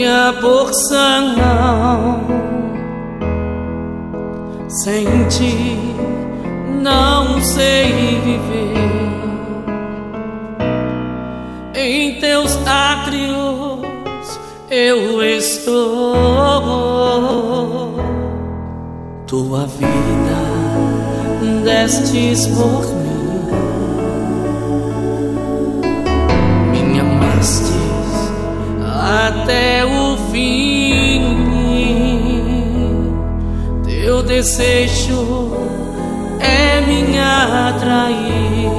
minha porção. Sem ti não sei viver. Em teus átrios eu estou. Tua vida destes por mim, me amastes até o fim. Teu desejo é me atrair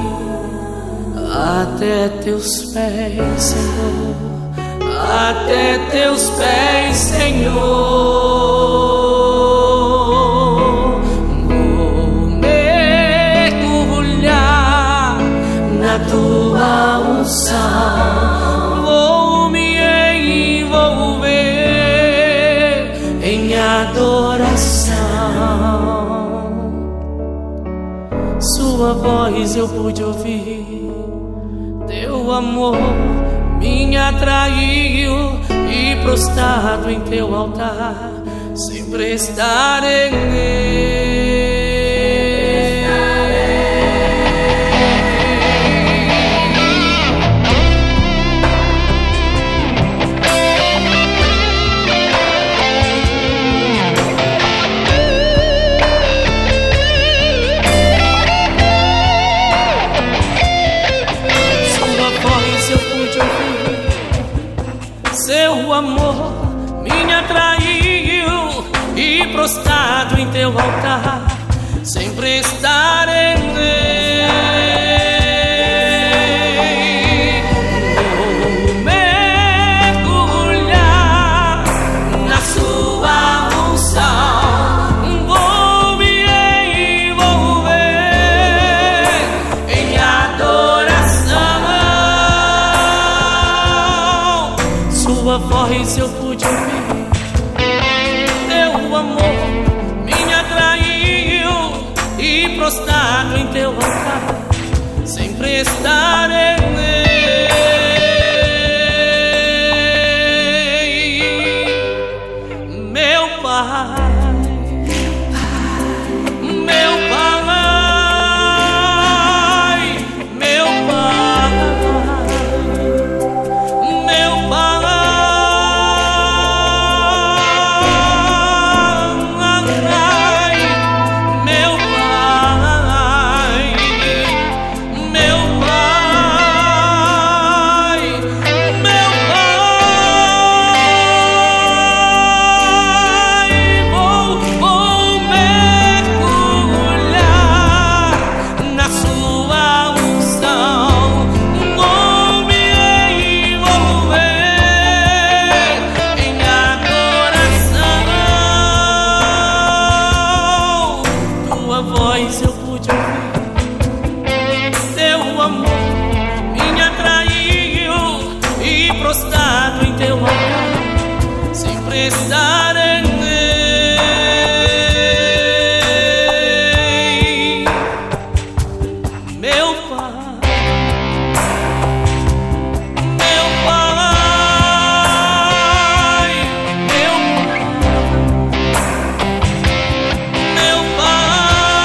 até teus pés, Senhor, até teus pés, Senhor. Vou mergulhar na tua unção, vou me envolver em adoração. Sua voz eu pude ouvir, teu amor me atraiu, e prostrado em teu altar sempre estarei. Seu amor me atraiu, e prostrado em teu altar sempre estarei. Vou mergulhar na sua unção, vou me envolver em adoração. Sua voz eu pude ouvir, teu amor me atraiu, e prostrado em teu altar sempre estarei. Meu Pai, meu Pai, meu Pai, meu Pai. Eu pude ouvir, teu amor me atraiu, e prostrado em teu altar sempre estarei. Meu Pai, meu Pai, meu Pai.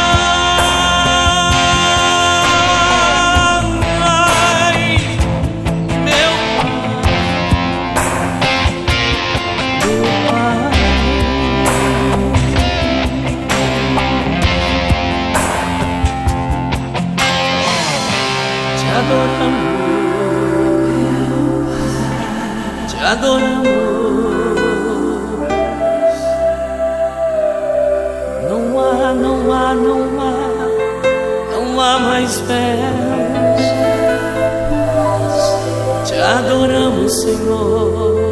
Te adoramos, não há mais pés. Te adoramos, Senhor.